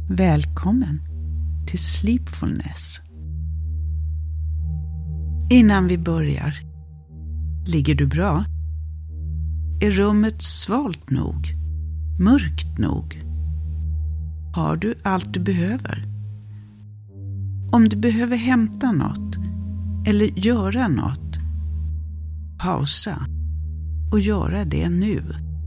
Välkommen till Sleepfulness. Innan vi börjar, ligger du bra? Är rummet svalt nog? Mörkt nog? Har du allt du behöver? Om du behöver hämta något eller göra något, pausa och göra det nu.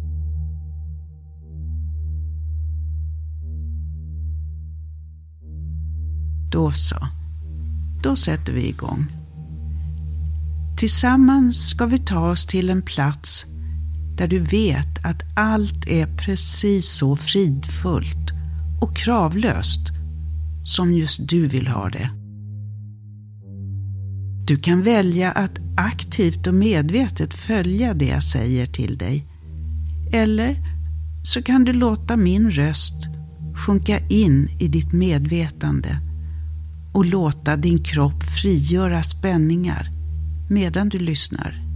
Då så. Då sätter vi igång. Tillsammans ska vi ta oss till en plats där du vet att allt är precis så fridfullt och kravlöst som just du vill ha det. Du kan välja att aktivt och medvetet följa det jag säger till dig. Eller så kan du låta min röst sjunka in i ditt medvetande och låta din kropp frigöra spänningar medan du lyssnar.